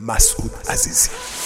مسعود عزیزی.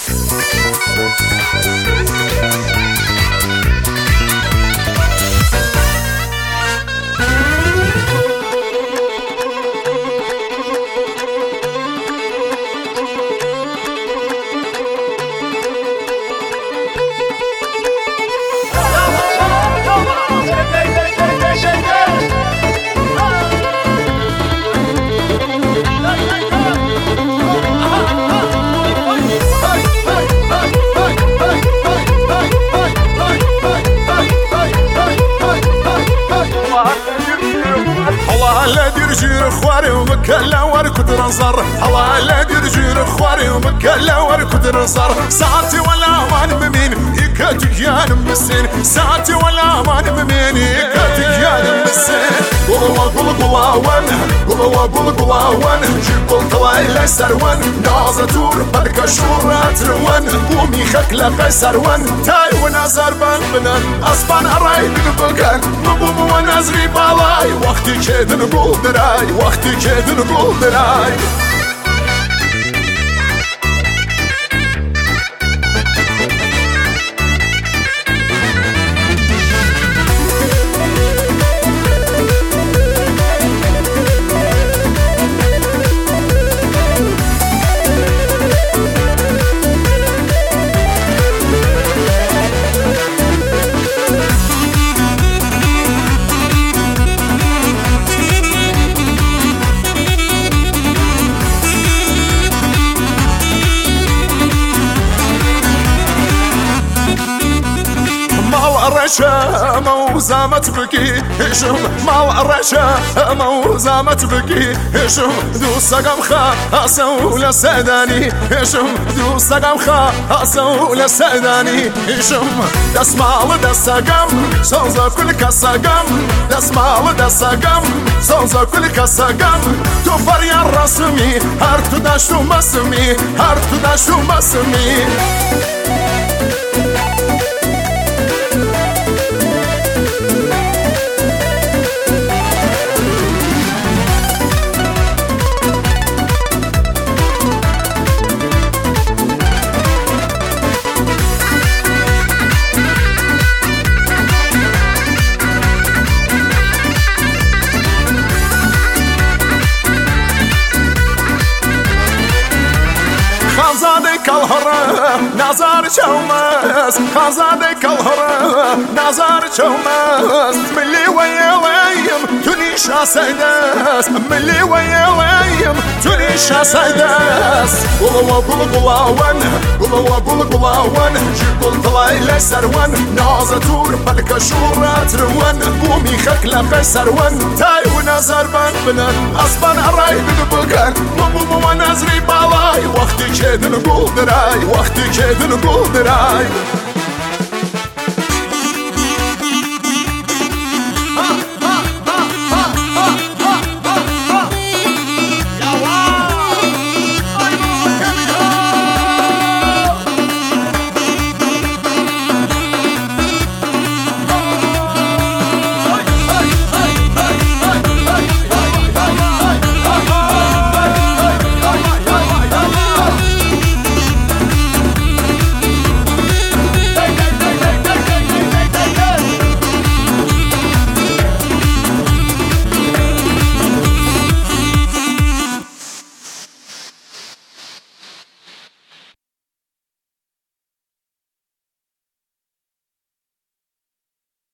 حلا درجير خواري ومكلا وركض نصر حلا درجير خواري ومكلا وركض نصر ساعتي ولا مان بمين يكاتيان مسين ساعتي ولا مان بمين يكاتيان مسين قلوا قلوا جيب طلع سروان نازة تور بركة شورات روان قومي خكلة قيسروان تاي ونازر بنبنان أسبان أراي بقبقان مبوم ونازري بالاي وقتي كيد نقول دراي وقتي كيد نقول دراي رشا موزامة بكي هشم مال رشا موزامة بكي هشم دو سقم خا أسول سداني هشم دو سقم خا أسول سداني هشم دس مال دس سقم صوزا كل كسقم دس مال دس سقم صوزا كل كسقم توفر يا رسمي هرت داشو مسمي هرت داشو مسمي خازادك الهرة نظر شومس خازادك الهرة نظر شومس ملي ويليم تنيشا سيدس ملي ويليم تنيشا سيدس قلوا قلواون جيبوا طلع سروان نازة تور بلك شورات روان قومي خكلة قيسروان تاي ونظر بنبنان أصبان أراي بقبقان مبوم ونازري بالاي وقتي كيد نقول دراي وقتي كيد نقول دراي